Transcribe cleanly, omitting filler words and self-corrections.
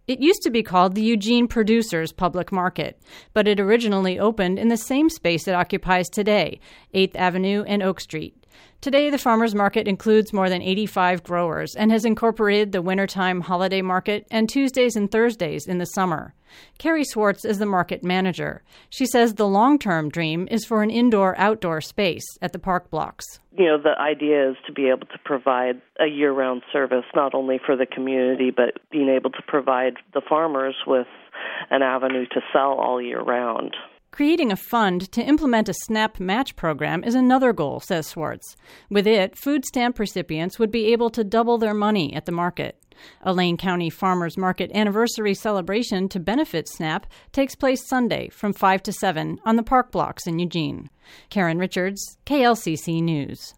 It used to be called the Eugene Producers Public Market, but it originally opened in the same space it occupies today, 8th Avenue and Oak Street. Today, the farmers market includes more than 85 growers and has incorporated the wintertime holiday market and Tuesdays and Thursdays in the summer. Carrie Swartz is the market manager. She says the long-term dream is for an indoor-outdoor space at the park blocks. The idea is to be able to provide a year-round service, not only for the community, but being able to provide the farmers with an avenue to sell all year round. Creating a fund to implement a SNAP match program is another goal, says Swartz. With it, food stamp recipients would be able to double their money at the market. A Lane County Farmers Market anniversary celebration to benefit SNAP takes place Sunday from 5 to 7 on the park blocks in Eugene. Karen Richards, KLCC News.